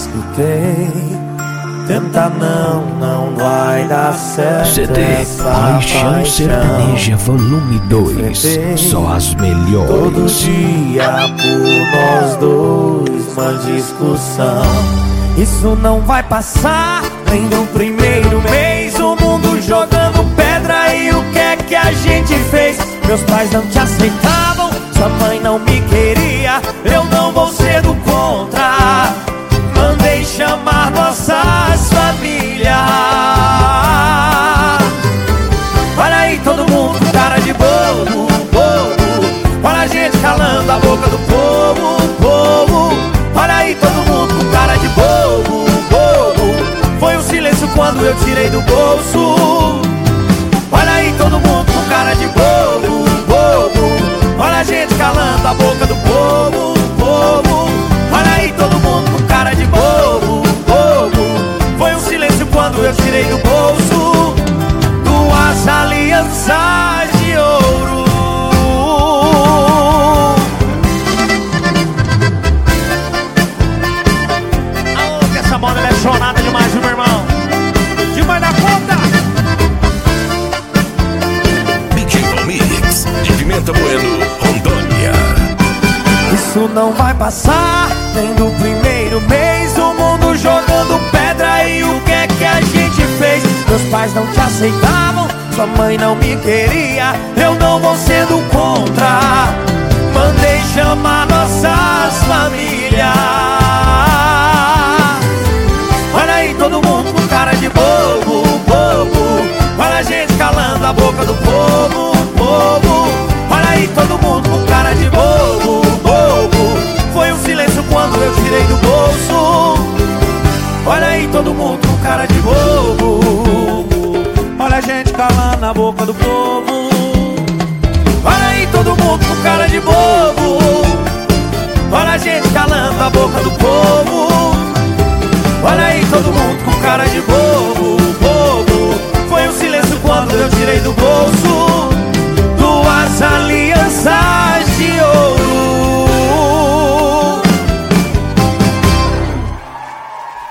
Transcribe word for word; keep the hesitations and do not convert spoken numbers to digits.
escutei. Tenta não, não vai dar certo. C D Paixão, Paixão Sertaneja Volume dois. Só as melhores. Todo dia por nós dois, uma discussão. Isso não vai passar nem no primeiro mês. O mundo jogando pedra e o que é que a gente fez? Meus pais não te aceitavam, sua mãe não me queria. Eu não vou ser do contra. Mandei chamar nossas famílias. Olha aí todo mundo com cara de bobo, bobo. Olha a gente calando a boca do povo, povo. Olha aí todo mundo com cara de bobo, bobo. Foi um silêncio quando eu tirei do bolso. Olha aí todo mundo com cara de bobo, bobo. Olha a gente calando a boca do povo, povo. Olha aí todo mundo com cara de bobo, bobo. Foi um silêncio quando eu tirei do bolso duas alianças de ouro. Aô, que essa moda é chonada demais, viu, meu irmão? Demais da conta! D J Mix de Pimenta Bueno, Rondônia. Isso não vai passar nem do primeiro mês. O mundo jogando pedra e o que é que a gente fez? Meus pais não te aceitavam, sua mãe não me queria. Eu não vou ser do contra. Mandei chamar nossas famílias. Olha aí todo mundo com cara de bobo, bobo. Olha a gente calando a boca do povo, povo. Olha aí todo mundo com cara de bobo, bobo. Foi um silêncio quando eu tirei do bolso. Olha aí todo mundo com cara de bobo. Olha a gente calando a boca do povo. Olha aí todo mundo com cara de bobo. Olha a gente calando a boca do povo. Olha aí todo mundo com cara de bobo, bobo. Foi um silêncio quando eu tirei do bolso.